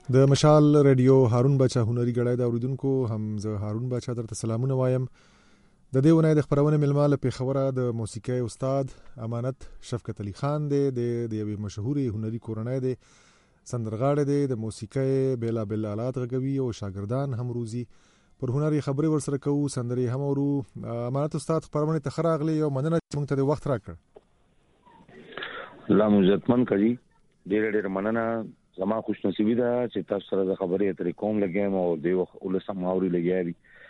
د مشال رادیو هارون بچا هنري غړای دا اوریدونکو هم زه هارون بچا درته سلامونه وایم. د دې ونې د خبرونه ملمال په خبره د موسیقي استاد امانت شفقت علي خان دی د یوې مشهوري هنري کورنۍ دی، سندرغاړی دی، د موسیقي بیلا بیل آلات غږوي او شاګردان هم روزي. پر هنري خبرې ورسره کوو، سندري هم اورو. امانت استاد خبرونه ته خراغلی او مننه چې موږ ته د وخت راکړ. الله عزتمن کړي، ډېر مننه. زما خوش نصیبی ده چې تاسو سره د خبرې اترې کوم لګیم او د ولسم ماوري لګیا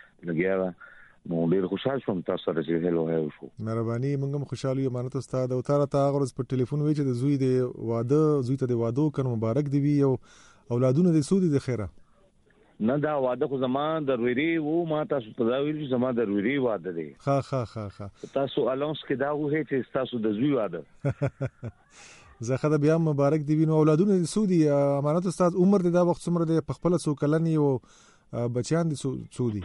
نو ډېر خوشاله شوم تاسو سره چې هلو هاو شو. مهرباني، موږ هم خوشاله یو امانت استاد. او تاره ته غرض په ټلیفون وی چې د زوی د واده ته د وادو کنه مبارک دی وی او اولادونه د سودی د خیره. نه دا واده خو زما درويري وو، ما تاسو ته دا ویل چې زما درويري واده دی. ها تاسو الانس کې دا وه چې تاسو د زوی واده زه خدای بیا مبارک دی وینو اولادونه د سودی. امانت استاد عمر د دا وخت څومره د خپل سو کلنی او بچیان د سودی؟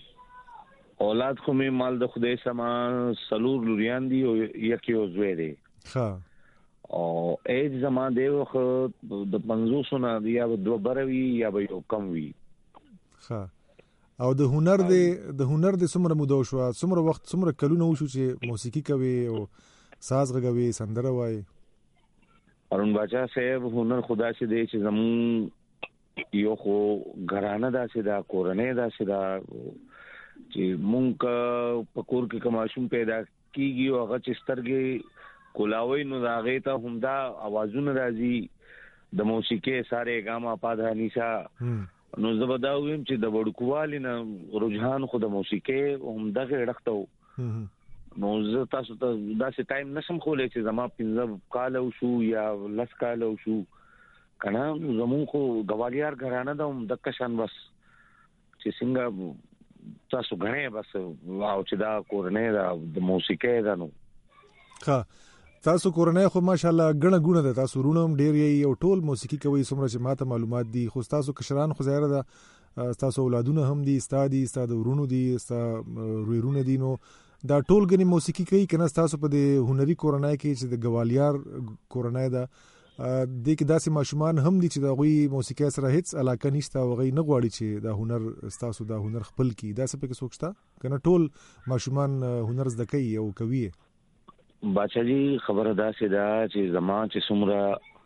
اولاد خو می مال د خدای سما سلور لوریان دی او یکی او زوی دی. ها او ایج زما دی خو د 500 نه یا دو بروي یا به یو کم وی. ها او د هنر د څومره مودو شو، څومره وخت، څومره کلونه وشو چې موسیقي کوي او ساز غږوي، سندره وایي؟ ارون بچا صاحب هنر خدا سے دی چې زمون یو خو غرانه داسې دا کورنۍ داسې دا چې مونږ په کور کې کماشوم پیدا کیږي او هغه چې سترګې کولاوي نو دا غي ته همدا आवाजونه راځي د موسیقي ساره ګاما پاده نيشا نو زبداویم چې د وړکوالي نه رجحان خو د موسیقي همدا غړختو. نو زه تاسو ته داسې ټایم نشم خولې چې زما 15 کال او شو یا 10 کال او شو کنه زمون خو غوالیار غرانه د کشان بس چې څنګه تاسو غنه بس واو چې دا کورنۍ د موسیقي ده. نو ها تاسو کورنۍ خو ماشاءالله غنه غونه ده، تاسو رونم ډیر یې او ټول موسیقي کوي څومره چې ماته معلومات دي. خو تاسو کشران خو ظاهر ده تاسو اولادونه هم دي، استاد ورونو دي، رویرونه دي، نو دا ټول غني موسیقي کوي کنه؟ تاسو په د هنري کورنۍ کې چې د غوالیار کورنۍ ده د کې داسې ماشومان هم دي چې د غوي موسیقي سره هیڅ علاقه نشته او غي نه غواړي چې دا هنر تاسو دا هنر خپل کی؟ دا څه په کې سوچتا کنه ټول ماشومان هنر زده کوي او کوي؟ باچا جی خبره دا سي دا چې زما چې څومره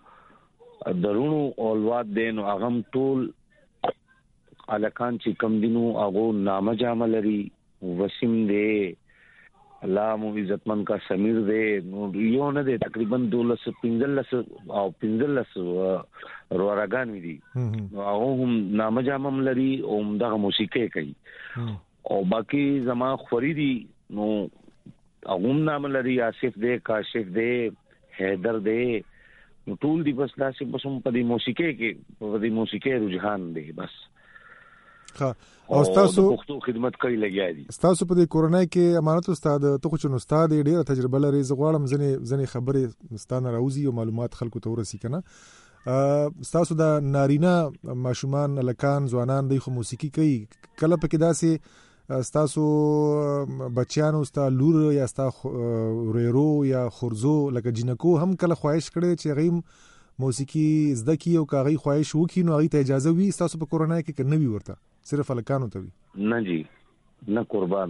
درونو اولواد دین او اغم ټول الکان چې کم دینو اغو نامه جاملري وسیم دے، الله مو عزتمن کا سمیر دے، نو یو نه دے تقریبا 12-15 او 15 روراګان وی دي. نو هغه هم نامه جامم لري او دغه موسیقي کوي او باقی زما خوري دي نو هغه نام لري، آصف دے، کاشف دے، حیدر دے، نو ټول دی بس داسې بس هم په دې موسیقي کې په دې موسیقي رجحان دی بس. ها او تاسو پښتو خدمت کوي لګیا دي. تاسو په دې کورنۍ کې امانت استاد ته خو چې استاد ډیره تجربه لري، زغړم ځنې خبرې ستانه راوځي او معلومات خلکو ته ورسي کنه. تاسو د نارینه ماشومان لکان ځوانان دی خو موسیقي کوي، کله پکې داسې تاسو بچیانو ستا لور یا ستا ریرو یا خورزو لکه جنکو هم کله خواهش کړي چې غیم موسیقي زده کی او کاغی خواهش وکي نو هغه ته اجازه وي تاسو په کورنۍ کې کنه وی ورته صرف الکانو ته وي؟ نه جی نه قربان،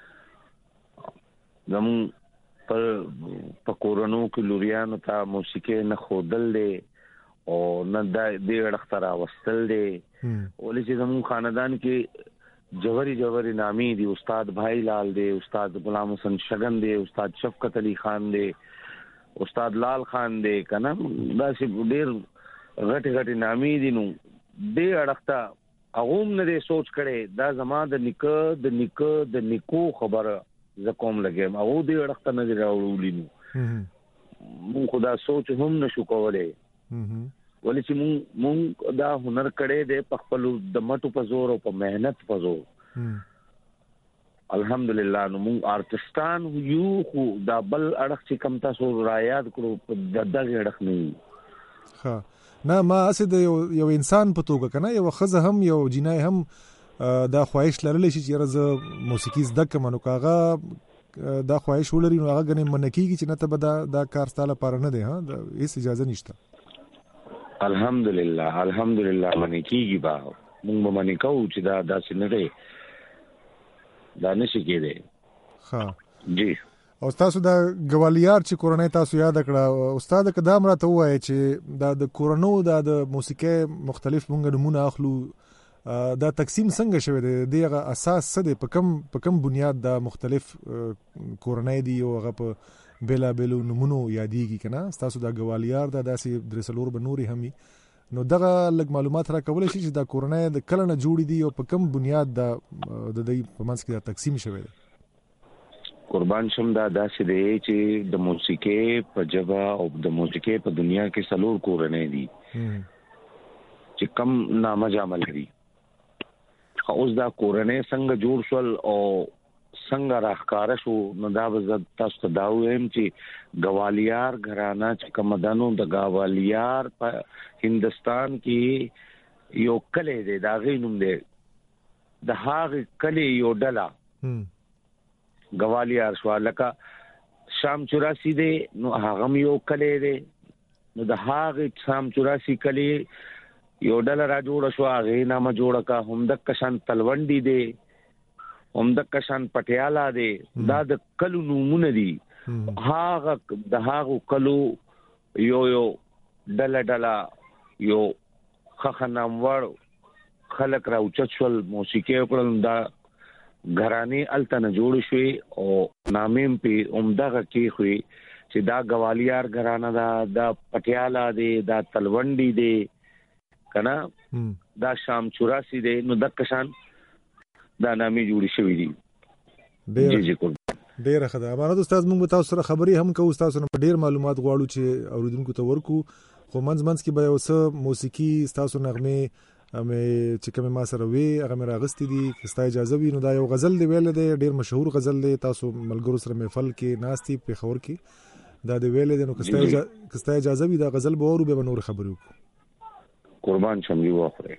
زمون په کورونو کې لوریانو ته موسیقي نه خودل دي او نه د دې اړخترا وستل دي. ولې چې زمون خاندان کې جوهری نامی دی، استاد بھائی لال دی، استاد غلام حسن شگن دی، استاد شفقت علی خان دی، استاد لال خان دی کنه، دا چې ډېر غټي نامی دي. نو دې اړخته اغوم نه سوچ کړي دا زما د نیکو خبره ز کوم لګم او دې اړخته نه راوړولې. نو مون خدا سوچ هم نشو کولای، ولې چې مون دا هنر کړي د خپل د مټو په زور او په مهنت په زور الحمدلله. نو مون آرټستان یو خو دا بل اړخ چې کم تاسو را یاد کړو په دغه اړخ نه. ها نه ما اسد یو انسان په توګه کنه یو خزه هم یو جنای هم دا خواهش لرلی شي چې راز موسیقي زده کوم نو کاغه دا خواهش ولري نو هغه غنه منکیږي چې نه ته دا کار ستاله پاره نه دی. ها دا هیڅ اجازه نشته. الحمدلله باندې کیږي با موږ به باندې کوو چې دا داسې نه دی دا نشي کېدی. ها جی او تاسو دا ګوالیار چې کورنۍ تاسو یاد کړه استاد کدام راته وایي چې دا د کورنو د موسیقي مختلف مونږ نمونه اخلو دا تقسیم څنګه شوی دی دغه اساس څه دی په کم بنیاد دا مختلف کورنۍ دی او هغه په بلا بلو نمونه یادېږي کنه تاسو دا ګوالیار دا داسې درسلور بنوري همي نو دغه لږ معلومات را کولای شي چې دا کورنۍ د کله نه جوړې دي او په کم بنیاد دا د دې په منځ کې دا تقسیم شوی دی. قربان شم دا داسې دی چې د موسیقي په جبا او د موسیقي په دنیا کې سلور کورنۍ دي چې کم نامه جامل دي. اوس دا کورنۍ څنګه جوړ شول او څنګه راخکاره شو نو دا وزد تاسو ته دا وایم چې ګوالیار غرانه چې کمدانو د ګوالیار په هندستان کې یو کلی دی دا غي نوم دی د هغه کلی یو ډلا ګوالیار شو لکه شام 84 دی نو هغه یو کلی دی نو د هغه شام 84 کلی یو ډلا را جوړ شو هغه نامه جوړ کا هم د کشان تلونډي دی هم د کشان پټیالا دی دا د کلو نمونه دي هغه د هغه کلو یو ډلا یو خخنامور خلق را اوچتشل موسیقي وکړل دا غراني التن جوړ شوی او نامیم په عمدغه کې خوې چې دا ګوالیار غرانه دا پټیالا دی دا تلونډي دی کنا دا شام 84 دی نو د کشان دا نامې جوړې شوې دي. ډېر ښه ده امانت استاد موږ تاسو سره خبري هم کوو تاسو نه ډېر معلومات غواړو چې اوریدونکو ته ورکو خو منځ کې به اوس موسیقي تاسو نغمه چې کوم ما سره وی هغه مې راغستې دي کستا اجازه وي نو دا یو غزل دی ویل دی ډېر مشهور غزل دی تاسو ملګرو سره محفل کې ناستي په خبر کې دا دی ویل دی نو کستا اجازه وي دا غزل به اورو به نور خبرو قربان شم دی واخره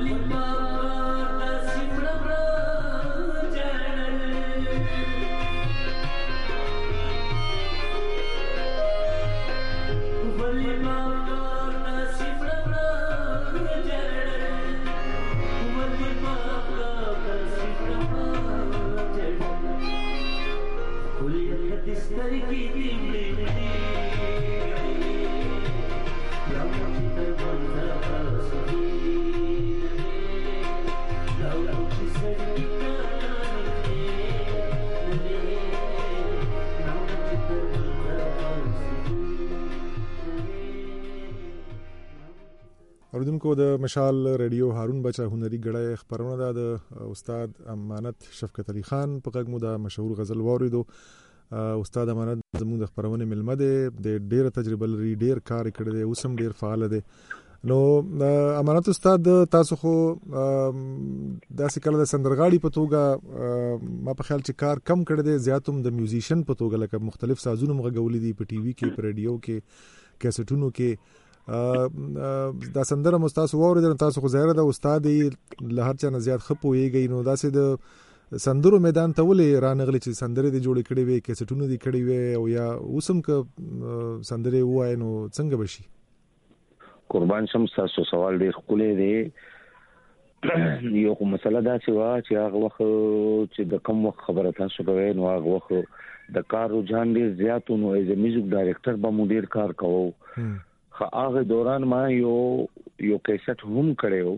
اوریدونکو د مشال ریډیو هارون بچا هنري غړی خبرونه ده د استاد امانت شفقت علي خان په غږ مو د مشهور غزل واوریدو. استاد امانت زموږ د خبرونه ملمه ده، د ډیره تجربه لري، ډیر کار کړی دی، اوس هم ډیر فعال دی. نو امانت استاد تاسو خو داسې کله د سندرغاړي په توګه ما په خیال چې کار کم کړی دی، زیاتوم د میوزیشن په توګه لکه مختلف سازونه مغولي دي په ټي وي کې، په ریډیو کې، کیسټونو کې. دا سندره مستاسو واوریدل، تاسو خو ظاهر ده استاد له هر چا نه زیات خپويږي. نو داسې د سندرو میدان ته ولې رانغلی چې سندره دي جوړ کړي وي، کیسټونه دي کړي وي، او یا اوسم ک سندره وای نو څنګه بشي؟ قربان شم، تاسو سوال ډیر خولې دی. یو کوم مسله دا چې وا چې هغه وخت چې د کوم وخت خبره تاسو کوي، نو هغه وخت د کار رجحان ډیر زیات نو ایز میوزیک ډایرکټر به مو ډیر کار کوو. خو هغه دوران ما یو کیسټ هم کړو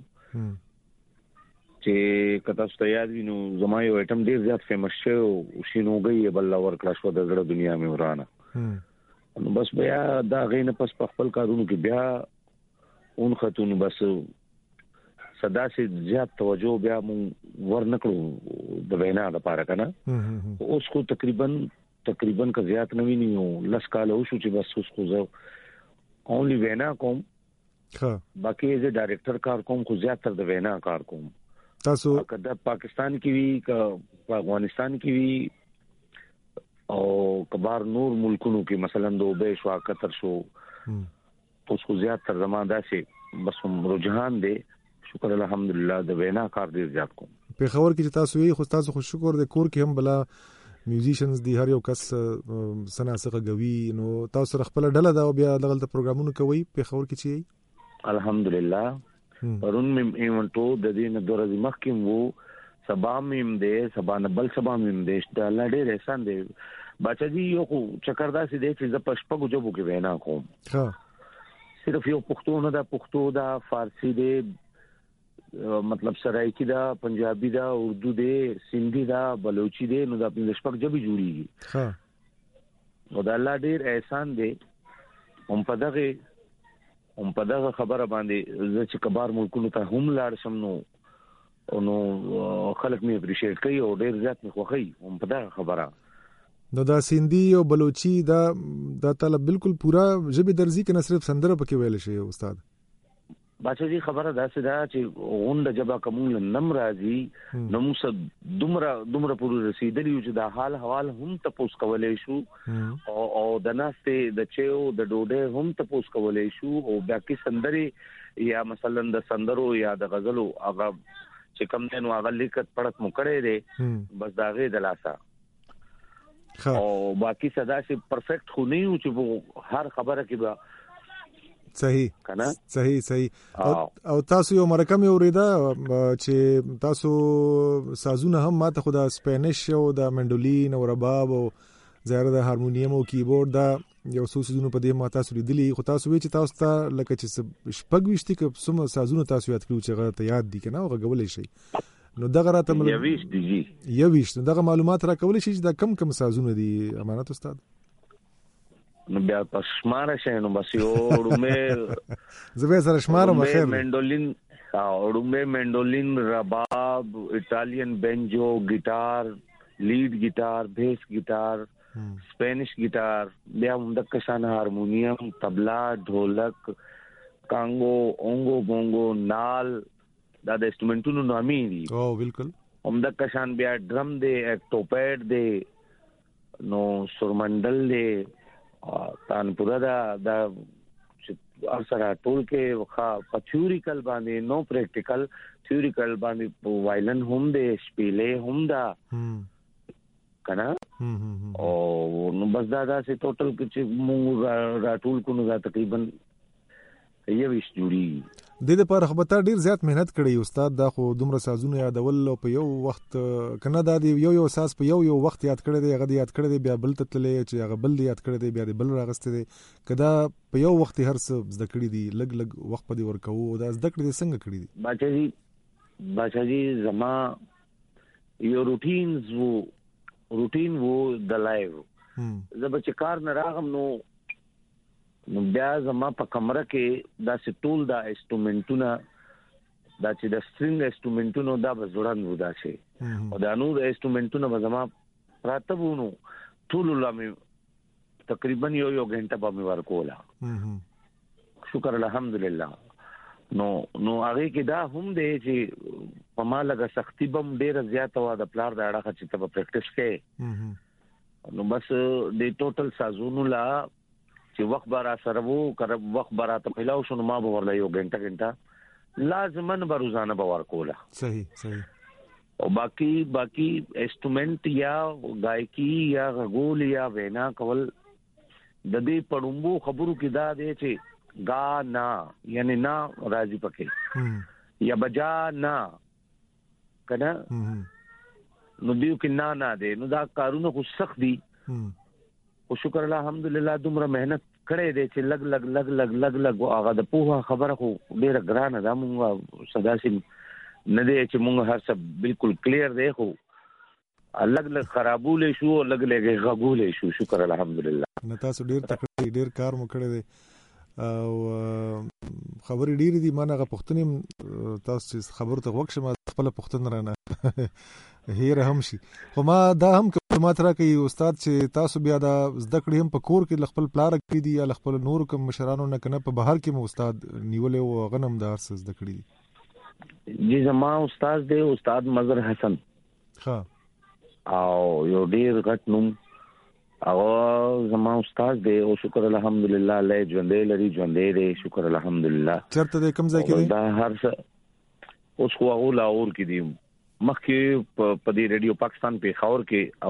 چې کته ست یاد وینو، زما یو ایټم ډیر زیات فیمس شو او شینوګي بل اور کلاس و د زړه دنیا مې ورانه. نو بس بیا دا غینه پس په خپل کارونو کې بیا اون خاتون بس صدا سي زیات توجه بیا مون ورنکړو د وینا لپاره کنه. اوس خو تقریبا که زیات نه ویني، لس کال شو چې بس اوس خو زه اونلی وینا کوم. باقي ایز ډایرکټر کار کوم، خو زیاتره د وینا کار کوم. تاسو کله پاکستان کې وی، که افغانستان کې وی، او کبار نور ملکونو کې مثلا دوبه شو، قطر شو، اوس خو زیاتره زموږ داسې بس رجحان دی، شکر الحمدلله د وینا کار ډیر زیات کوم. په خبر کې چې تاسو یې خو تاسو خو شکر د کور کې هم بلا میوزیشنز دی، هر یو کس سناسقه غوي. نو تاسو خپل ډله دا بیا دغه پروګرامونه کوي په خبر کې چی؟ الحمدلله پرون مې ایونټو د دې نه دورې مخکې وو، سبا مې دې سبا نه بل سبا مې دې د الله ډېر احسان دی. بچا جی یو خو چکر دا سي دې چې ز پښپغو جوبو کې وینا کوم. صرف یو پښتو نه دا، پښتو دا، فارسی دې، مطلب سرایکی دا، پنجابی دا، اردو دې، سندھی دا، بلوچی دې، نو دا په شپږ ژبې جوړیږي. نو دا الله ډیر احسان دی. هم په دغه خبره باندې زه چې کبار ملکونو ته هم لاړ شم، نو خلک می اپریشیټ کوي او ډیر زیات می خوښي هم په دغه خبره. نو دا سندھی او بلوچی دا طلب بالکل پورا ژبه درځي کنه صرف سندره پکې ویل شي استاد؟ باچا جی خبره داسې دا چې غونډه جبا کومول نم راځي، نو موږ دومره پورې رسیدلی چې دا حال حوال هم تاسو کولای شو، او د ناسته د چيو د ډوډۍ هم تاسو کولای شو، او باقي سندري یا مثلا د سندرو یا د غزلو هغه چې کوم دین هغه لیکت پړک مو کړی دی، بس داغه د لاسا. او باقي صدا سي پرفیکټ خو نه یو چې هر خبره کې به صحیح کنه. صحیح او تاسو یو مرکه مې اوریدا چې تاسو سازونه هم ماته خو د سپینش او د منډولین او رباب او ظاهر د هارمونیم او کیبورډ دا یو څو سازونه په دې ما تاسو لیدلی، خو تاسو وی چې تاسو ته لکه چې شپږ وشتي که سم سازونه تاسو یاد کړو چې غته یاد دي کنه او غولې شي. نو دغه راته یویش دغه معلومات را کولې شي چې دا کم سازونه دي امانت استاد؟ نو بیا پښمار شې نو بس یو ډومه زبې سره شمارم خیر منډولین رباب ایتالین بنجو گیٹار لیڈ گیٹار بیس گیٹار اسپینش گیٹار بیا د کشان هارمونیم تبلا ढोलक کانګو اونګو بونګو نال دا د انسټرومنټونو نامي دي. او بالکل هم د کشان بیا ډرم دی اکټوپیډ دی نو سورمنډل دی تانپورا دا سره ټول کې خا پچوریکل باندې نو پریکټیکل تھیوریکل باندې وایلن هم دې سپیلې هم دا کنه او نو بس دا سه ټوټل چې موږ راټول کو نو تقریبا یو ویش جوړي د دې پر خبرتا ډیر زیات مهنت کړی استاد دا خو دومره سازونه یادول په یو وخت کنه دا دی یو ساز په یو وخت یاد کړی دی هغه یاد کړی دی بیا بل تتلې چې هغه بل یاد کړی دی بیا بل راغسته دی کدا په یو وخت هر څه زده کړی دی لګ وخت په دی ورکو دا زده کړی دی څنګه کړی دی باچا جی زما یو روټین وو د لایو زب چې کار نه راغم نو بیا زما په کمره کې دا سټول دا انسټرومنټونه دا چې د سټرینګ انسټرومنټونو دا بزړان ودا شي او دا نو د انسټرومنټونو به زما راتبونو ټول لامي تقریبا یو غنټه به مې ورکولا شکر الحمدلله نو هغه کې دا هم دی چې په ما لګه سختي بم ډیره زیاته وا د پلار دا اړه چې ته پریکټیس کې نو بس د ټوټل سازونو لا چې وخت بار سره وو کړه وخت بار ته پیلاو شنو ما به ورلا یو غنټه لازمن به روزانه به ورکولا صحیح او باقی انسټرومنٹ یا گایکی یا غول یا وینا کول د دې پړومبو خبرو کې دا دی چې گا نا یعنی نا راضی پکې یا بجا نا کنه نو دیو کې نا دی نو دا کارونه خو سخت دي او شکر الحمدلله دومره مهنت کړې دې چې لګ هغه د پوها خبره خو ډیره ګرانه ده مونږه صدا سي نه دی چې مونږ هر څه بالکل کلیر دی خو لګ خرابول شو لګ غغول شو شکر الحمدلله نو تاسو ډیر تکړه ډیر کار مو کړی دی او خبرې ډیره دي مانه پښتنې تاسو چې خبرو ته وښه ما خپل پښتون رانه هیر هم شي خو ما دا هم معلومات راکړي استاد چې تاسو بیا دا زده کړې هم په کور کې خپل پلار کې دي یا خپل نور کوم مشرانو نه کنه په بهر کې مو استاد نیولې او غنم دار څه زده کړې دي جی زما استاد دی استاد مظهر حسن ها او یو ډیر غټ نوم او زما استاد دی او شکر الحمدلله الله ژوندې دی شکر الحمدلله چرته د کوم ځای کې دی دا هر څه اوس خو هغه لاهور کې دی مخکې په دې رادیو پاکستان په خاور کې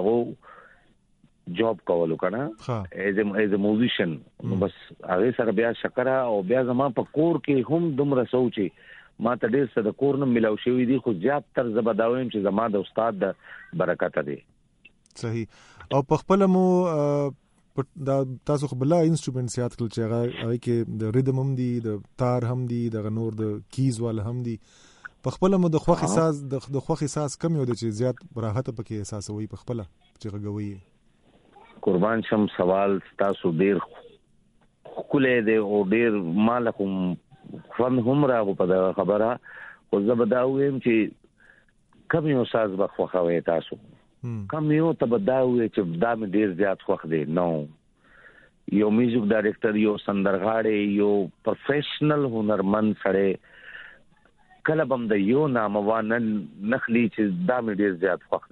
هغه جاب کولو کنه ایز ا میوزیشن بس هغه سره بیا شکر او بیا زما په کور کې هم دومره سوچي ما ته ډېر څه د کور نه ملاو شوی دي خو زیات تر زبداویم چې زما د استاد د برکت دی صحیح او په خپل مو دا تاسو خپل انسټرومنټ یاد کړل چې هغه کې د ریدم هم دي د تار هم دي د نور د کیز ول هم دي په خپل مو د خوخ احساس د خوخ احساس کم یو د چې زیات راحت پکې احساسوي په خپل چې غوي قربان شم سوال تاسو ډیر خولې دی او ډیر مالکم فن هم راغو په خبره او زبداویم چې کم یو ساز بخوخوي تاسو کم یو تبداوي چې دا مې ډیر زیات خوخ دی نو یو میوزیک ډایرکټر یو سندرغاړی یو پروفیشنل هنرمند سره کله بم د یو ناموان نخلی چې دا مې ډیر زیات خوښ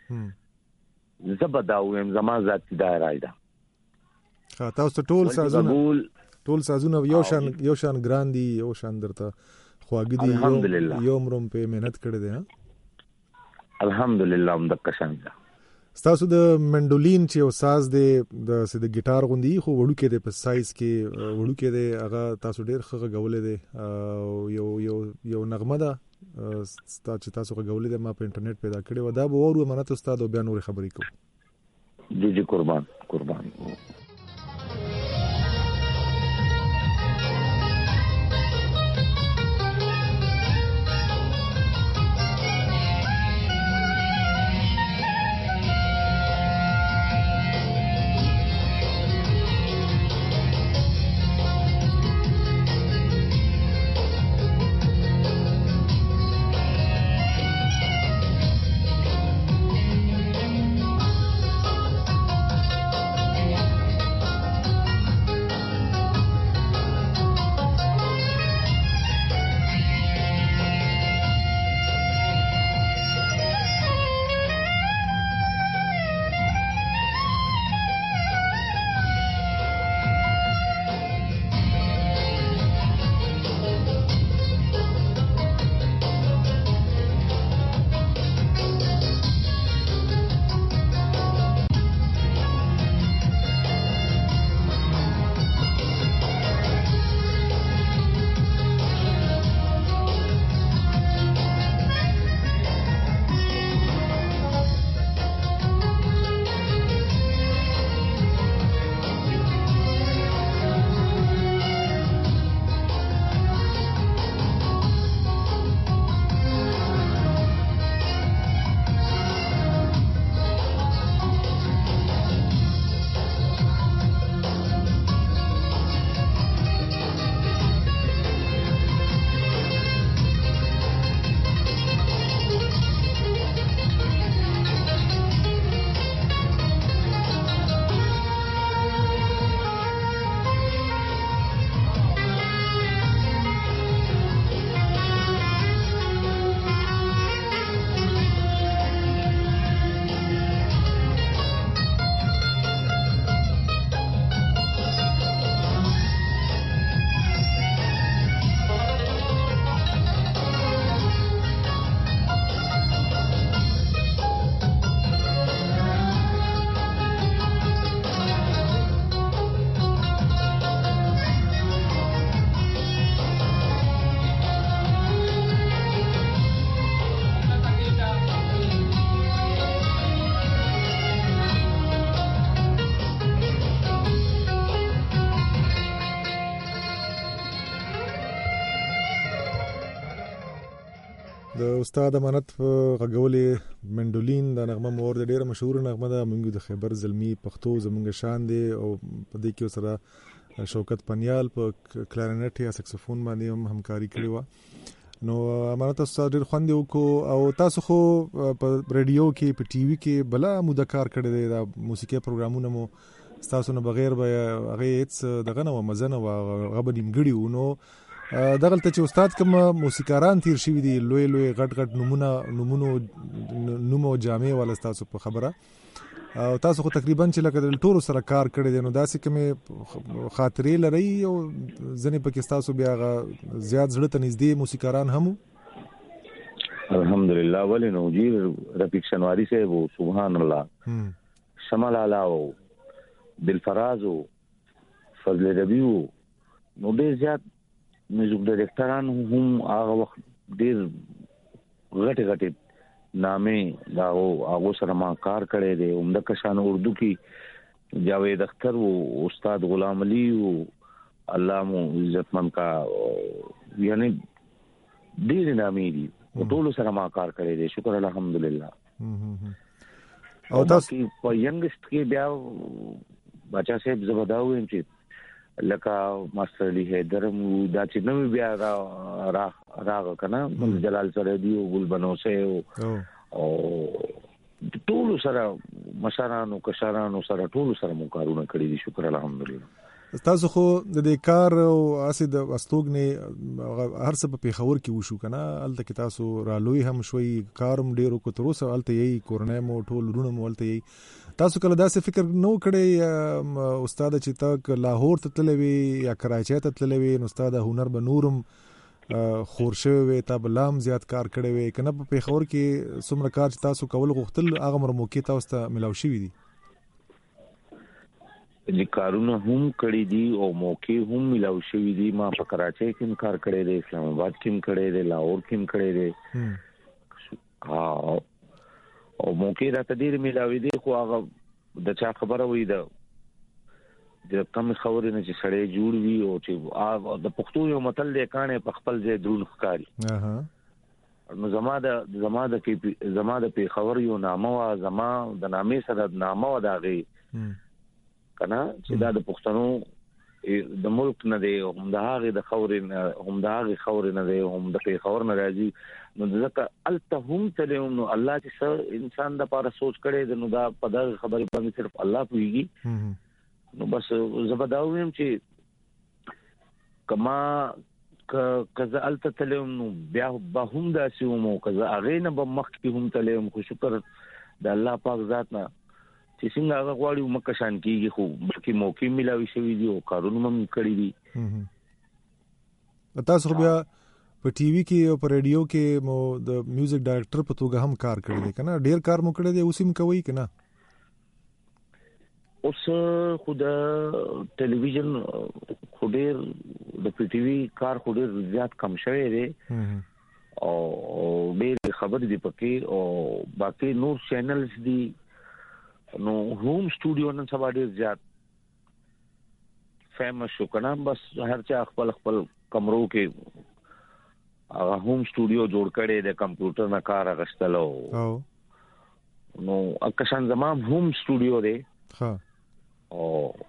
دی زبداویم زما ذاتی دا راځي دا تاسو ټول سازونه یو شان ګران دي یو شان درته خواږه دي یو مروم په مهنت کړی دی الحمدلله هم د کشان تاسو د منډولین چې او ساز دی د ګیټار غوندي خو وړو کې د په سایز کې وړو کې دی هغه تاسو ډیر ښه غولې دی او یو نغمه ده چې تاسو غولې ده ما په انټرنیټ پیدا کړې و دا به ورو منته استاد او بیا نور خبرې کوم جی قربان د استاد امانت غږولې منډولین د نغمه مور د ډیره مشهور نغمه ده. موږ د خیبر زلمی پښتو زمونږ شان دی او په دې کې سره شوکت پنیال په کلارینټ یا سکسوفون باندې هم همکاري کړې و. نو امانت استاد ډیر خوند وکړو او تاسو خو په رادیو کې په ټي وي کې بلا موده کار کړی دی. د موسیقي پروګرامونه مو تاسو نه بغیر به هغه هیڅ دغه نه مزنه او غبن نیمګړي و. نو دغلته چې استاد کوم موسیقاران تیر شوي دي لوی لوی غټ غټ نومو جامع ولا تاسو په خبره او تاسو خو تقریبا چې لکه د ټولو سره کار کړی دی. نو داسې کومې خاطرې لري او ځنې پکې تاسو بیا زیات زړه ته نږدې موسیقاران هم؟ الحمدلله ولی نوجیر رفیق شنواری صاحب سبحان الله شمال علاو دلفراز فضل ربیع نو ډېر زیات میوزیک ډایرکټران هم هغه وخت ډېر غټ نامې هغه سره ما کار کړی دی. عمده کشان اردو کې جاوید اختر او استاد غلام علی او الله مو عزتمن کا یعنی ډېر نامې دي ټول سره ما کار کړی دی. شکر الحمدلله. او تاسو په ینګست کې بیا بچا صاحب زبرداویم چې لکه ماستر علی حیدر دا چې نو بیا راغ کنه جلال سردی او ګل بنوسه او ټول سره مشرانو کشرانو سره ټول سره مو کارونه کړی دي. شکر الحمدلله. تاسو خو د دې کار او اسید استوګنه هر څه په پیښور کې وشو کنه الته کې تاسو رالوي هم شوي کارم ډیرو کو تر اوسه الته یې کورنۍ مو ټول رونه مولته یې تاسو کله داسې فکر نو کړی استاد چې تا لاهور ته تلوي یا کراچۍ ته تلوي نو استاد هنر به نورم خورشه وي تا بلام زیات کار کړی وي کنه په پیښور کې څومره کار چې تاسو کول غوښتل هغه مر موقع تاسو ته ملاو شوی دي؟ د کارونه هم کړی دي او موقع هم ملاو شوی دي. ما په کراچۍ کې کار کړی دی, اسلام آباد کې کړی دی, لاهور کې کړی دی. او موقع راته ډېر ملاوي دي خو هغه د چا خبره وي د کم خبرې نه چې سړی جوړ وي او چې د پښتو یو متل دی کانې په خپل ځای درون ښکاري. نو زما د پیښور یو نامه وا زما د نامې سره نامه وا داغي کنه چې دا د پښتنو د ملک نه دی هم د هغه د خورې نه دی هم د پیښور نه راځي. نو ځکه الته هم تلهم نو الله چې انسان د پاره سوچ کړي د نو دا په دغه خبرې باندې صرف الله پويږي. نو بس زبرداویم چې کما کزه الته تلهم نو بیا به هم داسې مو کزه اغه نه به مخ کې هم تلهم. خو شکر د الله پاک ذات نه چې څنګه هغه غواړي مکه شان کیږي خو بلکې موقع ملاوي شوی دی او کارونه هم کړی دي. تاسو خو بیا په ټي وي کې او په رادیو کې مو د میوزیک ډایرکټر په توګه هم کار کړی دی کنه ډیر کار مو کړی دی اوس هم کوي کنه؟ اوس خو د ټلویزیون خو ډیر د پی ټي وي کار خو ډیر زیات کم شوی دی او ډیر خبرې دی پکې او باقي نور چینلز دي. نو هوم سټوډیو نن سبا ډیر زیات فیمس شو کنه بس هر چا خپل کمرو کې هغه هوم سټوډیو جوړ کړي د کمپیوټر نه کار غشتلو. نو اکشان زمام هوم سټوډیو دی او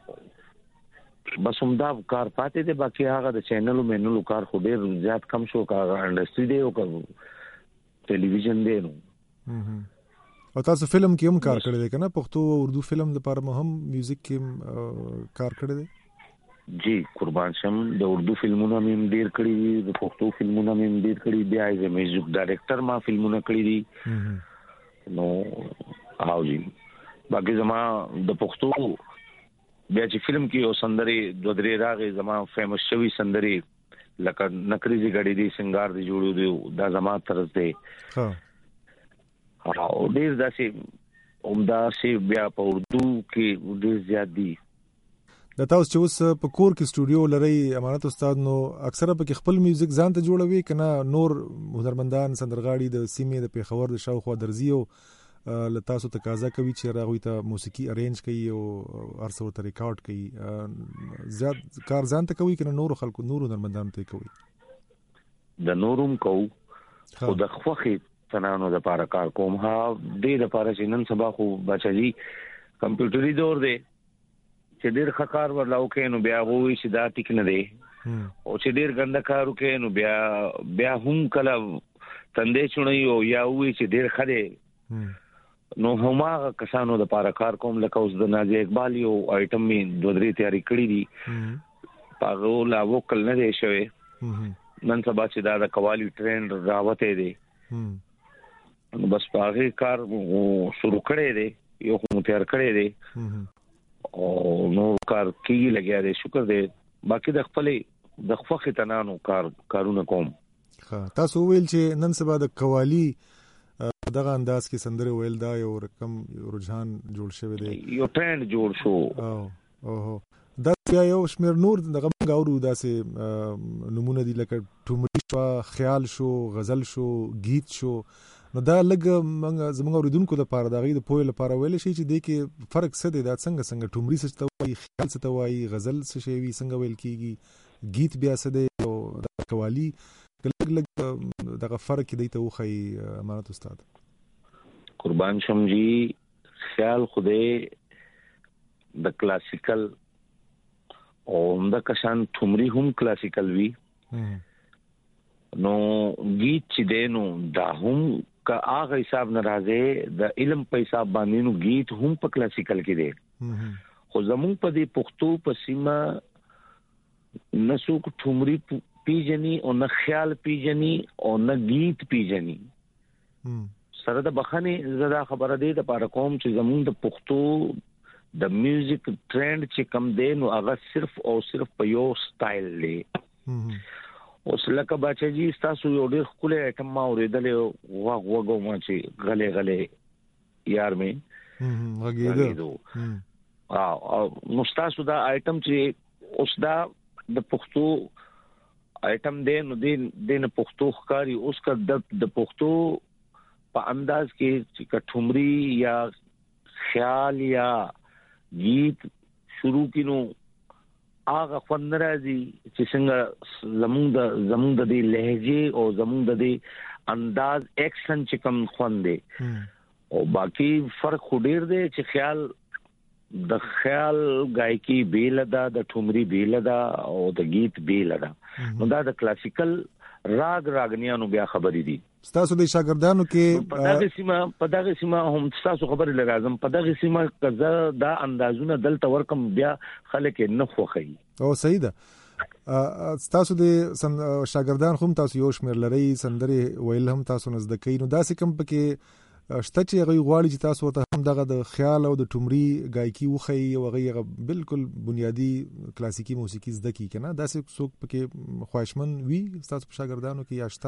بس هم دا کار پاتې دی. باقي هغه د چینلو مینلو کار خو ډیر زیات کم شو کار انډستری دی او ټلویزیون دی. نو او تاسو فلم کې هم کار کړی دی کنه پښتو او اردو فلم لپاره مهم میوزیک کې کار کړی دی؟ جی قربان شم د اردو فلمونو هم ډیر کړی دي د پښتو فلمونو هم ډیر کړی بیا ایز میوزیک ډایرکټر ما فلمونه کړی دي. نو او جی باقي زما د پښتو بیا چې فلم کې یو سندري دوه درې راغې زما فیمس شوی سندري لکه نکریزي غړي دي سنگار دي جوړو دي دا زما طرز دی. او ډیر داسې عمده سي بیا په اردو کې ډیر زیات دي. د تاسو چې اوس په کور کې سټوډیو لري امانت استاد نو اکثره په خپل میوزیک ځان ته جوړوي کنه نور هنرمندان سندرغاړي د سیمې د پیښور د شاوخوا درځي او له تاسو تقاضا کوي چې راغوي ته موسیقي ارینج کوي او ارسو ته ریکارډ کوي زیات کار ځان ته کوي کنه نور خلکو نور هنرمندان ته کوي؟ د نورم کو خو د خوخي تنانو د لپاره کار کوم. ها دې لپاره چې نن سبا خو بچی کمپیوټري دور دی چې ډېر خکار ورلاو کې نو بیا وایي چې دا ټیک نه دی او چې ډېر ګنده کارو کې نو بیا هم کله تندې چونی او یا وایي چې ډېر خره نو هما کسانو د لپاره کار کوم. لکه اوس د نازي اقبال یو آیټم می 2-3 تیاری کړی دي پاغو لا وکل نه دی شوی. نن سبا چې دا د قوالی ټرند راوته دی نو بس پاغه کار شروع کړی دی یو هم تیار کړی دی او نو کار کیږي لګیا دی. شکر دی باقي د خپل د خوخه تنانو کارونه کوم. تاسو ویل چې نن سبا د قوالی دغه انداز کې سندره ویل دا یو رقم رجحان جوړ شوی دی یو ټرند جوړ شو. او دا یو شمیر نور دغه غاورو داسې نمونه دي لکه ټومري شو خیال شو غزل شو گیت شو. نو دا لګ زموږ اوریدونکو لپاره دا غي د پوهه لپاره ویل شي چې د کې فرق څه دی. دا څنګه ټومري څه ته وایي خیال څه ته وایي غزل څه شی وي څنګه ویل کیږي گیت بیا څه دی او د قوالی لګ دغه فرق دی ته وخی امانت استاد. قربان شم جی خیال خوده د کلاسیکل او د کشان ټومري هم کلاسیکل وی نو گیت چې دینو دا هم کا هغه حساب ناراضه د علم په حساب باندې نو گیت هم په کلاسیکل کې دی. خو زمون په دې پښتو په سیمه نسو ټومري پیجنی او نه خیال پیجنی او نه گیت پیجنی. سره د بخنه زدا خبره دی د پاره کوم چې زمون د پښتو د میوزیک ټرند چې کم دی نو هغه صرف او صرف په یو سټایل دی. اوس لکه بچی تاسو یو ډېر خپل ایټم ما اوریدل وغو ما چې غلې یار مې غږیدو او نو تاسو دا ایټم چې اوس دا د پښتو ایټم دی نو دین پښتو ښکاری اوس کا د پښتو په انداز کې چې کټومري یا خیال یا گیت شروع کینو هغه خوند راځي چې څنګه زموږ د لهجه او زموږ د انداز اکشن چې کوم خوند دی او باقی فرق خډیر دی چې د خیال گایکی بیل ده د ټومري بیل ده او د گیت بیل ده. نو دا د کلاسیکل راګنیانو بیا خبرې دي. تاسو د شاګردانو کې په دغه سیمه هم تاسو خبرې لګازم په دغه سیمه کزه دا اندازونه دلته ورکم بیا خلک نه خوخی او صحیح ده. تاسو د شاګردان هم تاسو یو شمیر لري سندري ویل هم تاسو نزدکې نو داسې کم پکې شته چې غوي غواړي چې تاسو ته هم دغه د خیال او د ټومري گایکی وخی او غیغه بالکل بنیادی کلاسیکی موسیقي زده کی کنه داسې څوک پکې خواهشمن وي تاسو په شاګردانو کې یاشته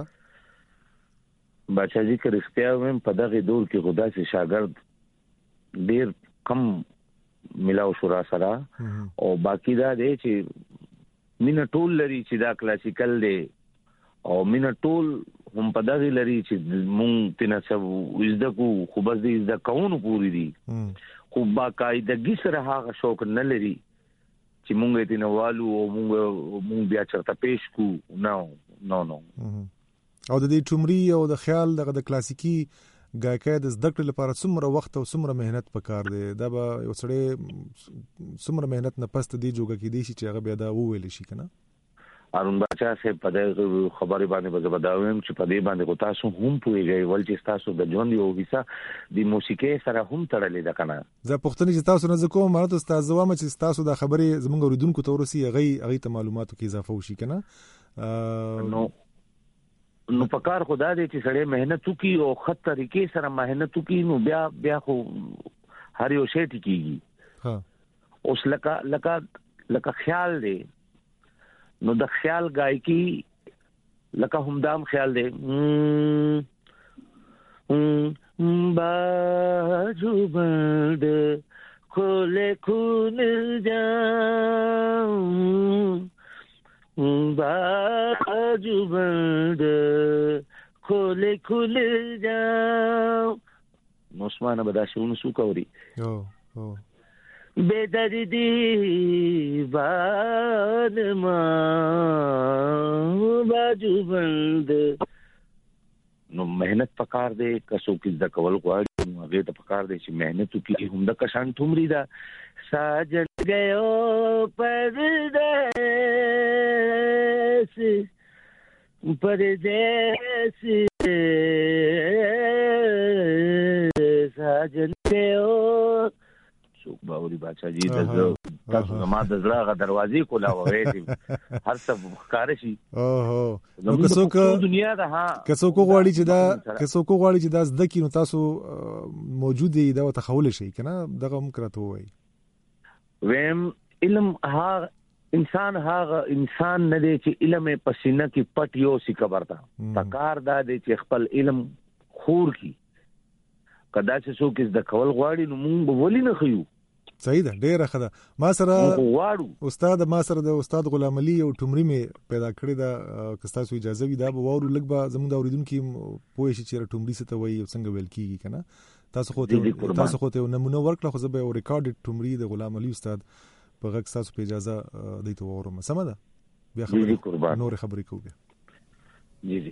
بچی که رښتیا ویم په دغه دور کې خدا سي شاګرد ډیر کم ملاو شورا سره او باقی دا دی چې مینه ټول لري چې دا کلاسیکل دی او مینه ټول هم په دغه لري چې مونږ تنه څو زده کو خو بس دې زده کوونو پوری دي خو باقاعدګي سره هغه شوق نه لري چې مونږ دې نوالو او مونږ بیا چرته پېښ کو نو او د دې ټومري او د خیال د کلاسیکی گایکای د زده کړې لپاره څومره وخت او څومره مهنت پکار دی دا به یو سړی څومره مهنت نه پست دی جوګه کې دی چې هغه بیا دا وویل شي کنه. ارون بچا سے پدې خبرې باندې بداوم چې پدې باندې کو تاسو هم پويږئ ول چې تاسو د ژوند یو حصہ د موسیقي سره هم تړلې ده کنه. زه پوښتنه چې تاسو نه زکوم مرته استاد زوامه چې تاسو د خبرې زمونږ اوریدونکو ته ورسي هغه ته معلوماتو کې اضافه وشي کنه. نو پکار خدا دې چې سړی مهنت وکي او خط طریقې سره مهنت وکي نو بیا خو هر یو شی ټیکيږي. اوس لکه خیال دی نو د خیال گایکی لکه همدام خیال دی باجو بند کھولے کھول جاؤں باجو بند کھولے کھول جاؤں نوسمانه بداشونه سو کوي بے دردی بان ماں باجو بند نو مهنت پکار دی. کسو کې د کول غواړي نو هغه ته پکار دی چې مهنت وکړي. هم د کشان ټومري دا ساجن گیو پردیس ساجن گیو څوک باوري بادشاہ جی د تاسو ما د زړه دروازې کولا وې هر څه ښکار شي. نو کڅوک دنیا ده ها کڅوک غواړي چې دا زده کینو تاسو موجود دی دا تخول شي کنه دغه هم کرته وای ویم علم ها انسان نه دی چې علم پسینه کې پټ یو سی خبرتا تکار دا دی چې خپل علم خور کی کدا چې څوک د کول غواړي نو مونږ ولې نه خيو. صحیح ده ډیره خده. ما سره د استاد غلام علي او ټمری می پیدا کړی دا کستا سو اجازه وي دا به وورو لګ به زموږ د اوریدونکو پوه شي چې ټمری څه ته وایي او څنګه ویل کیږي کنه. تاسو خو ته نمونه ورکړه خو زه به ریکارډډ ټمری د غلام علي استاد په غږ تاسو په اجازه دیته وورم. سم ده بیا نور خبرې کوو. جی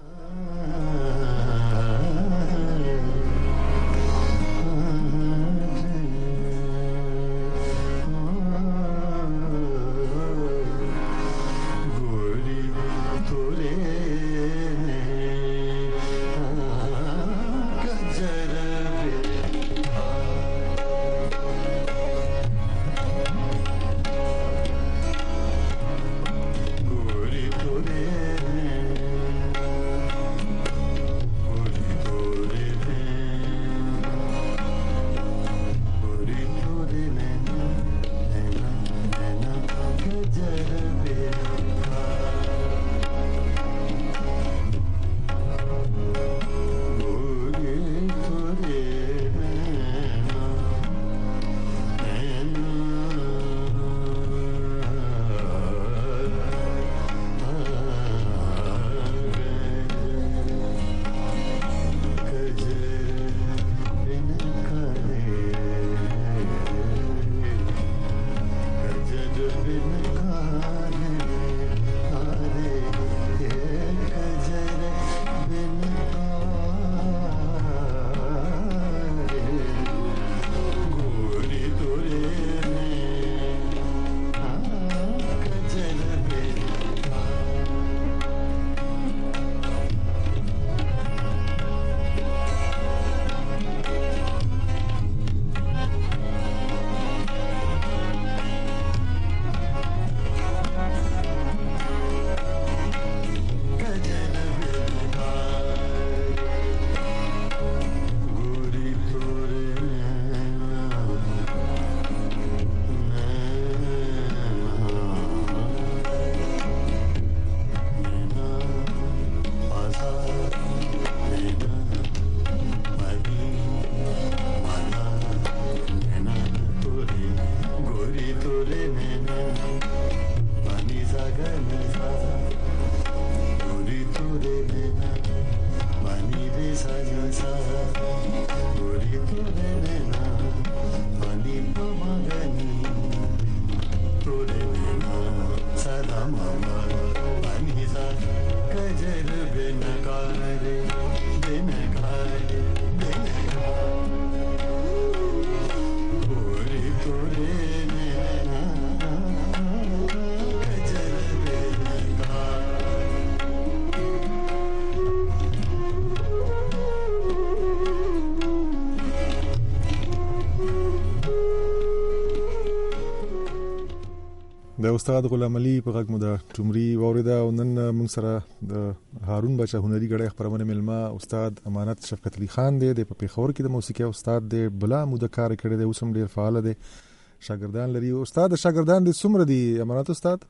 د استاد غلام علي په غږ مو د ټمری وریدا او نن موږ سره د هارون بچا هنري غړي خبرونه ملما استاد امانت شفقت علي خان دی په پیښور کې د موسیقي استاد دی بلا مو د کار کړی دی اوسم ډیر فعال دی شاګردان لري. استاد شاګردان دي څومره دي امانت استاد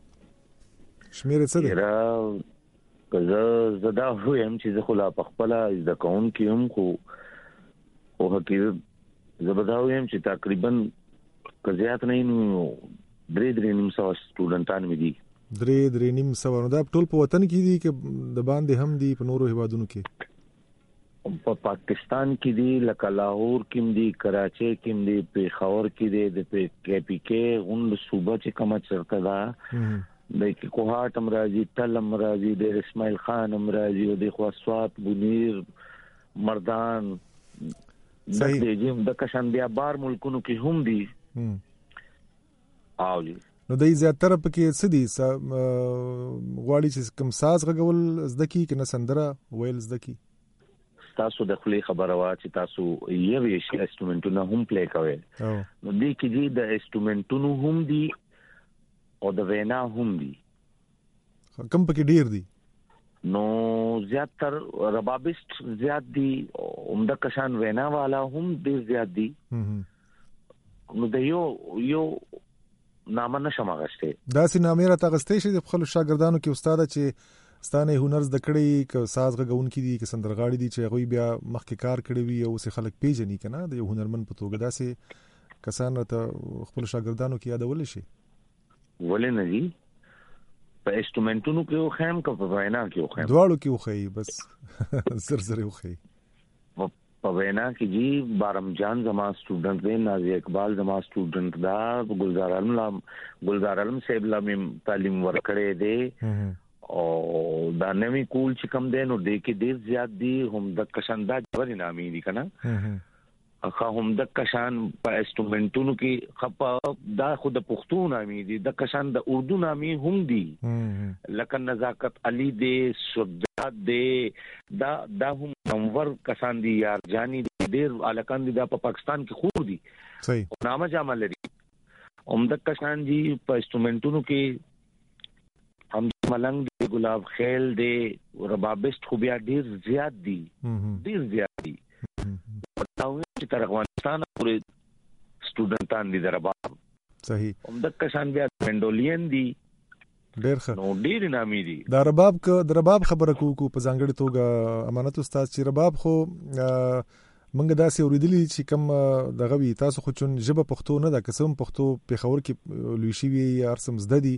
شمیر څه دی؟ زدا هم چې زه خلا په خپل د کون کې هم خو حقیقت زبداو هم چې تقریبا کزيات نه نو درې نیم سو سټوډنټان مې دي. درې نیم سو نو دا ټول په وطن کې دي چې د باندې هم دي په نورو هیوادونو کې؟ په پاکستان کې دي لکه لاهور کې دي کراچي کې دي پیښور کې دي د KPK غون صوبه چې کومه چرته ده د کوهاټ هم راځي، تلم راځي، د اسماعیل خان هم راځي، او د خواسوات بنیر مردان صحیح د جیم د کشان بیا بار ملکونو کې هم دي. اولی نو دای زیاتره پکې څه دي غواړي چې کوم ساز غږول زده کی کنه سندره ویل زده کی؟ تاسو د خپل خبره وا چې تاسو یو انسټرومنټونه هم پلی کوئ. نو دې کې دي د انسټرومنټونو هم دي او د وینا هم دي. کوم پکې ډیر دي؟ نو زیاتر ربابست زیات دي، عمده کشان وینا والا هم ډیر زیات دي. نو د یو نامه نشم غشته دا سي نامه را تغسته شي د خپل شاګردانو کې استاد چې ستانه هنر زده کړی ک ساز غږون کې دي ک سندرغاړي دي چې غوي بیا مخکې کار کړی وي او سه خلک پیژني کنه د یو هنرمن په توګه داسې کسان ته خپل شاګردانو کې یادول شي. ولې نه دي په انسټرومنټونو کې خو هم کو په وینا کې خو دواړو کې خو بس زر خو په وینا کې جی بارم جان زما سټوډنټ دی، نازي اقبال زما سټوډنټ دا، گلزار علم صاحب لا مې تعلیم ورکړې دی، او دا نوی کول چې کم دی نو د کې ډیر زیات دي. هم د کشان دا ډېر نامي دي کنه، اخا هم د کشان په انسټرومنټونو کې خپه دا خود پښتو نامي دي، د کشان د اردو نامي هم دي، لکه نزاکت علي دی، شجاعت دی، دا هم نمور کسان دي، یار جانی دي، ډیر الکان دي، دا په پاکستان کې خور دي. صحیح نامه جامه لري. هم د کشان جی په انسټرومنټونو کې هم ملنګ دی، ګلاب خیل دی، ربابست خو بیا ډیر زیات دي، ډیر زیات دي. دا چې تر افغانستان پورې سټوډنټان دي د رباب. صحیح هم د کشان بیا منډولین دي، ډیر ښه نو ډیر نامي دي. دا رباب د رباب خبره کو په ځانګړي توګه امانت استاد چې رباب خو منګه داسې اوریدلی چې کوم دغه وی تاسو خو چون ژبه پښتو نه ده، قسم پښتو په خبر کې لوي شي وي ارسم زده دي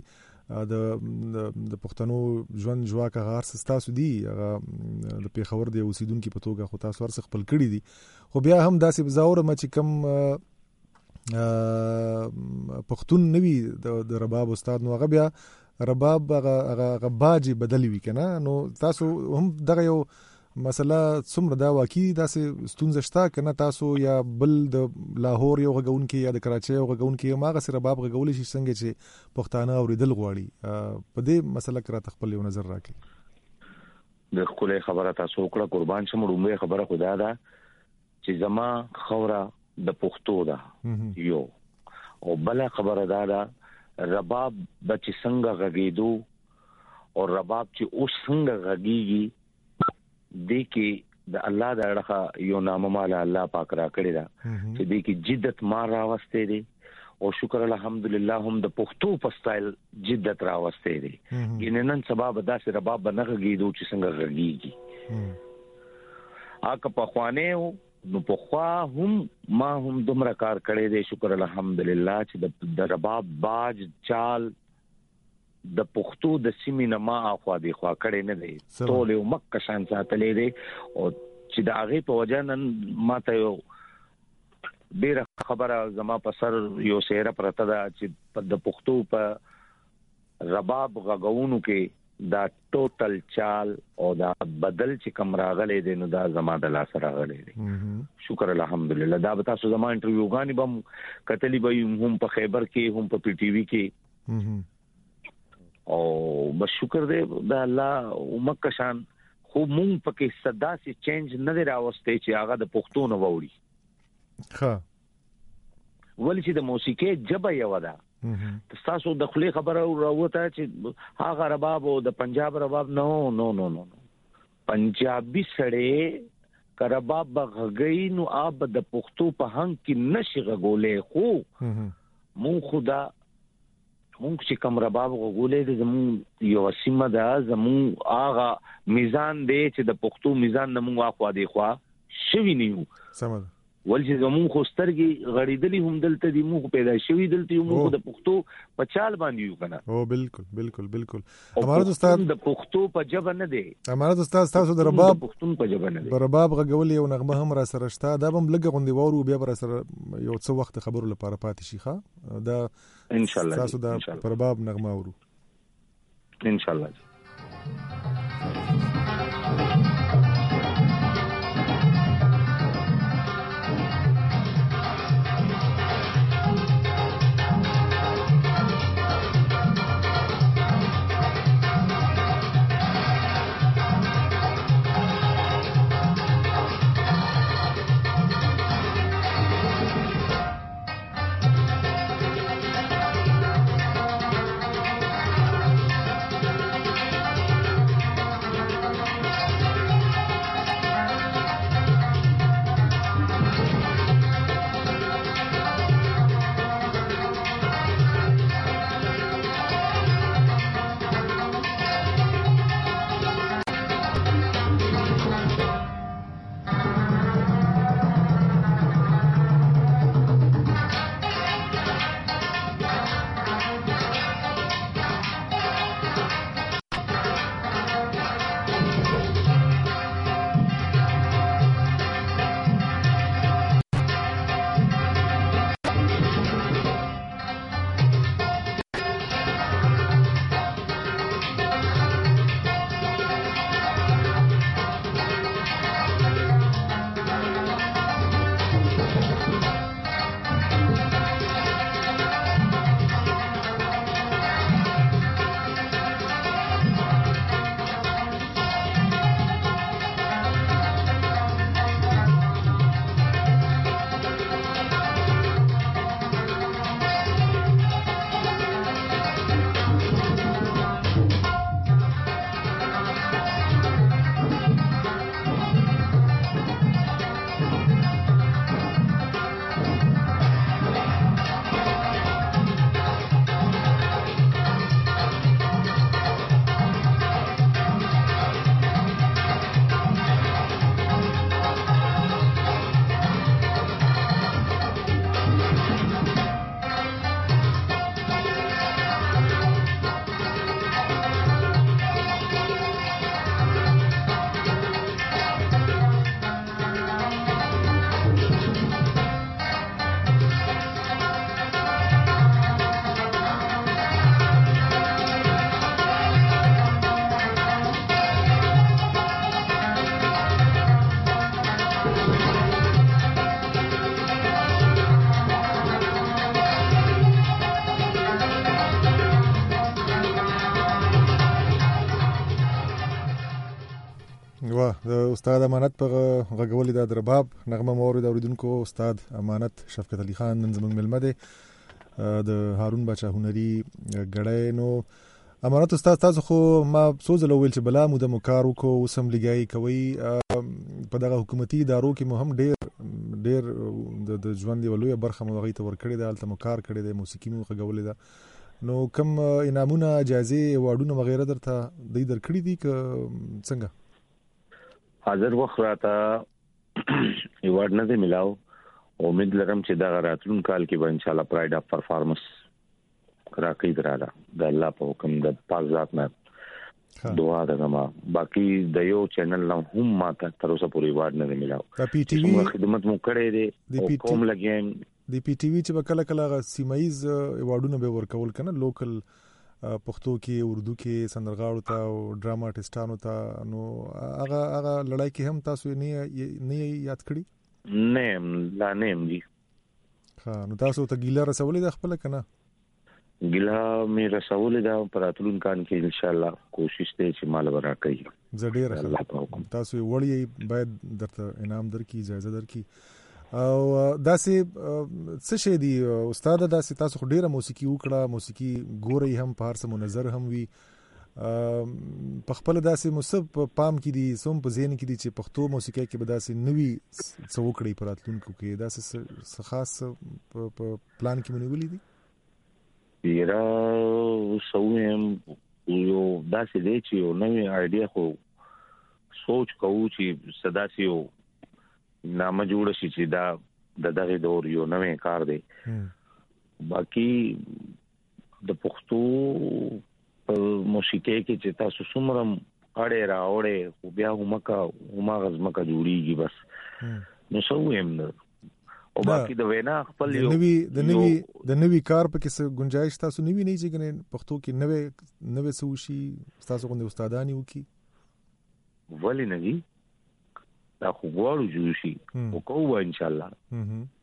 د پښتنو ژوند جواک غار تاسو دي د پیښور دی اوسیدونکو په توګه خو تاسو ورڅ خپل کړی دي، خو بیا هم داسې بزاوره ما چې کم پښتون نوی د رباب استاد نو هغه بیا رباب هغه باجی بدلی وی کنه. نو تاسو هم دغه یو مسله څومره دا واقعي داسې ستونزه شته کنه تاسو یا بل د لاهور یو غږون کې یا د کراچۍ یو غږون کې ماغه سره رباب غږول شي څنګه چې پښتانه اوریدل غواړي په دې مسله کې را تخپل یو نظر راکړي؟ د خپل خبره تاسو کړه قربان شم. رومه خبره خدا ده چې زما خوره د پښتو ده یو، او بل خبره ده رباب بچ څنګه غږیدو او رباب چې اوس څنګه غږیږي دې کې د الله د اړخه یو نامه مال الله پاک را کړی دا چې دې کې جدت ما راوسته دي، او شکر الحمدلله هم د پښتو په سټایل جدت راوسته دي. ګیننن سبب داسې رباب بنغږیدو چې څنګه غږیږي. اګه په خوانه نو په خوا هم ما هم دومره کار کړی دی، شکر الحمدلله چې د رباب باج چال د پښتو د سیمې نه ما اخوا دی خوا کړی نه دی، ټول یو مکه شان ساتلې دی. او چې د هغه په وجه نن ماته یو ډیره خبره زما په سر یو سیره پرته ده چې د پښتو په رباب غږونو کې دا ټوټل چال او دا بدل چې کوم راغلی دی نو دا زما د لاس راغلی دی. شکر الحمدلله. دا به تاسو زما انټرویو غانې بم کتلی به هم په خیبر کې هم په پی ټی وی کې، او بس شکر دې د الله مکه شان. خو مونږ پکې صدا سي چینج نه دی راوستي چې هغه د پښتو نه ووري. ها ولې چې د موسیقي جبه یو ده. تاسو د خلی خبره راوته چې هغه رباب او د پنجاب رباب نو پنجابي سړی کرباب بغږی نو اب د پښتو په هنګ کې نشي غولې. خو مونږ خدا مونږ چې کوم رباب غولې د زمون یو سیمه ده، زمون آغا میزان دی چې د پښتو میزان نه مونږ اخوا دی خوا شوی نیو. سمه ول چې زمون خوسترګي غړیدلی هم دلته دی، مونږ پیدا شوی دلته یو، مونږ د پښتو په چال باندې یو کنه. او بالکل امارت استاد د پښتو په جبه نه دی. امارت استاد تاسو د رباب پښتون په جبه نه دی. رباب غږول یو نغمه هم را سره شته، دا هم لګ غوندي وورو بیا را سره یو څه وخت خبرو لپاره پاتې شي. ښه دا ان شاء الله تاسو د رباب نغمه ورو. ان شاء الله. د استاد امانت په غږولې د رباب نغمه مورید اوریدونکو استاد امانت شفقت علي خان نن زموږ ملمه دی د هارون باچا هنري غړی. نو امانت استاد تاسو خو ما سوزل ویل چې بلا مو د مکار وکړو وسم لګای کوي په دغه حکومتي ادارو کې مهم ډیر د ژوند یو لوی برخه مو غوښته ورکړي د الته مکار کړي د موسیقي مو غږولې ده. نو کوم انعامونه جایزې واډونه وغیرہ درته د درکړي دي ک څنګه؟ حاضر وخت راته ایوارډ نه دی ملاو. امید لرم چې دا راتلون کال کې به ان شاء الله پرایډ اف پرفارمنس راکې دراله د الله په حکم د پاک ذات نه دعا دغه. باقي د یو چینل له هم ماته تر اوسه پورې ایوارډ نه دی ملاو. پی ټی وی خدمت مو کړې دي کوم لګیم د پی ټی وی چې کله کله سیمایز ایوارډونه به ورکول کنه لوکل پښتو کې اردو کې سندرغاړو ته او ډراما آرټستانو ته. نو هغه لړای کې هم تاسو نه یاد کړی؟ نه لا نه دي. ها نو تاسو ته ګیله رسولې د خپل کنه؟ ګیله مې رسولې دا پراتلون کان کې ان شاء الله کوشش ته چې مال ورا کوي. زړه راځي تاسو وړي باید درته انعام درکې جایزه درکې. او داسې څه شي دي استاد داسې تاسو خو ډیره موسیقي وکړه موسیقي ګوري هم په هر څه منظر هم وي په خپل داسې مصب پام کې دي سوم په ذهن کې دي چې پښتو موسیقي کې به داسې نوي څه وکړي په راتلونکو کې داسې خاص په پلان کې مونږ دي؟ یرا سویم یو داسې دی چې یو نوې آیډیا خو سوچ کوو چې صداسي یو نامه جوړ شي چې دا د دغه دور یو نوې کار دی. باقي د پښتو موسیقي کې چې تاسو څومره اړه راوړې خو بیا همکا غزمکا جوړیږي بس. نو سویم او باقي د وینا خپل یو د نوی کار په کې گنجائش تاسو نوی نه چې کنه پښتو کې نوې سوشي تاسو غوښنه استادانی وکي ولی نه دي دا خو غواړو جوړ شي او کوو ان شاء الله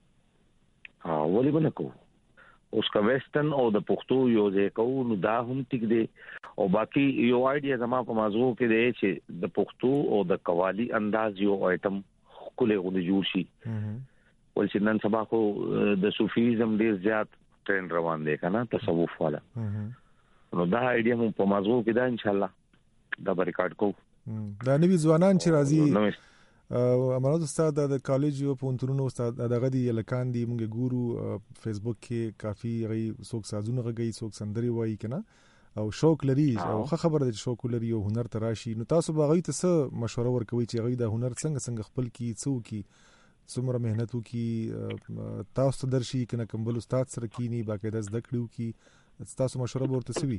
ولی بنه کو اوس کا ویسټرن او د پښتو یو ځای کوو نو دا هم ټیک دی او باقي یو آیډیا زما په موضوع کې دی چې د پښتو او د قوالی انداز یو آیټم کله غوډه جوړ شي ول چې نن سبا خو د صوفیزم ډیر زیات ټرند روان دی کنه تصوف والا نو دا آیډیا مو په موضوع کې دا ان شاء الله دا به ریکارډ کوو دا نوی ځوانان چې راځي امانت استاد د کالج او پونترونو استاد دغه دی لکان دی موږ ګورو فیسبوک کې کافي غي څوک سازونه غي څوک سندري وایي کنه او شوق لري او خبره د شوق لري او هنر تراشي نو تاسو به غي ته څه مشوره ورکوي چې غي د هنر څنګه خپل کی څوکي څومره مهنت وکي تاسو درشي کنه کومبل استاد سره کینی باقاعده زده کړو کی تاسو مشوره ورته سوي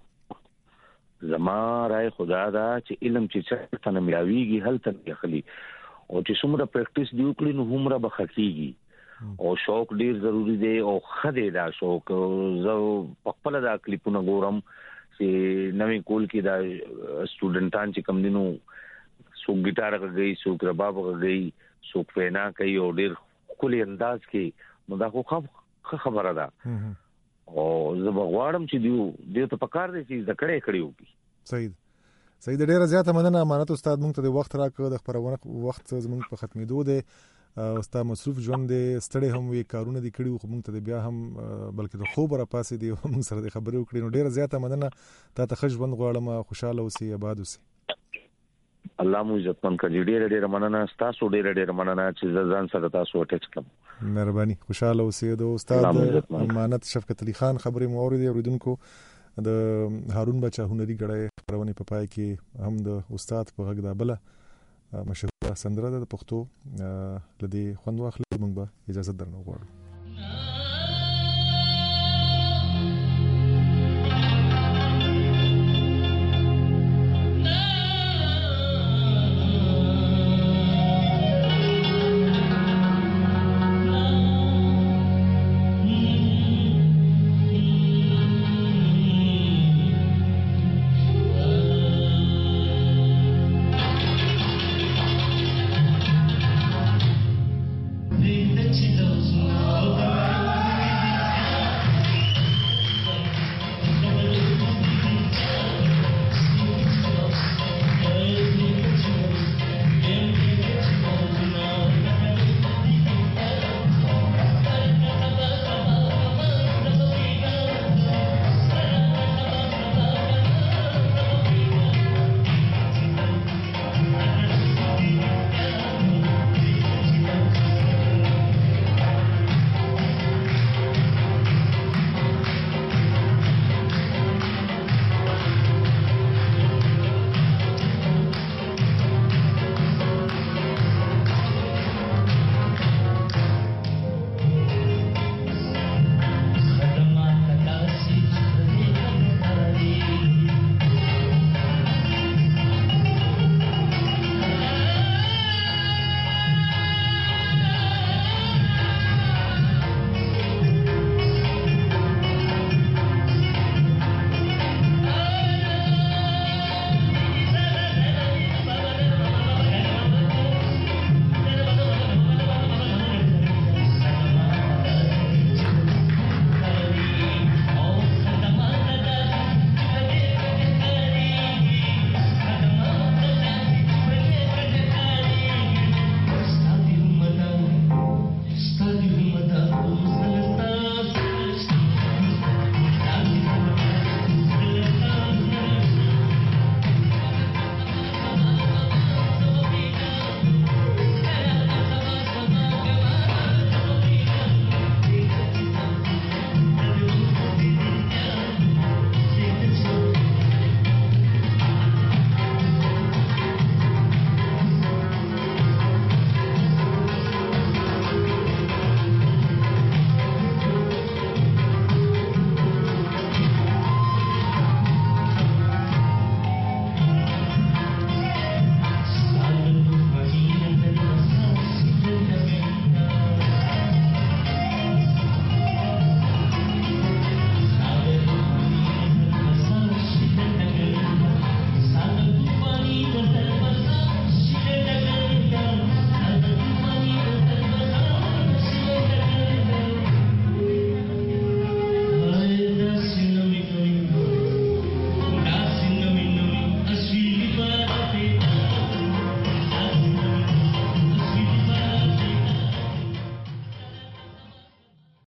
زما راي خدا دا چې علم چې څنګه ملاويږي هل ته خلی او چې څومره پریکټیس دی وکړي نو همره بخکیږي او شوق ډیر ضروری دی او خدای دا شوق زه خپل دا کلیپونه ګورم چې نوې کول کې دا سټوډنټان چې کم دینو سو ګټار غږی سو رباب غږی سو پینا کوي او ډیر کلی انداز کې نو دا خو خبره ده او زه بغواړم چې دیو ته پکار دي چې ذکرې کړیو کی صحیح ډیره زیاته مننه امانت استاد مونږ ته د وخت راکړه د خبرونه وخت زمونږ په ختمېدو دی استاد مصروف ژوند دی ستړي هم وی کارونه دي کړیو خو مونږ ته بیا هم بلکې د خوب را پاسې دی مونږ سره د خبرې وکړي نو ډیره زیاته مننه ته ښه ژوند غواړم خوشاله اوسې آباد اوسې الله مو عزت من کړي ډیره مننه تاسو ډیره مننه چې ځان سره تاسو اٹیچ کړم مهرباني خوشاله اوسې د استاد امانت شفقت علي خان خبرې مو اوریدي اوریدونکو د هارون بچا هنري غړی خبرونه په پای کې هم د استاد په غږ دا بل مشهور سندره د پښتو لدی خوند واخلې موږ به اجازه درنو غواړو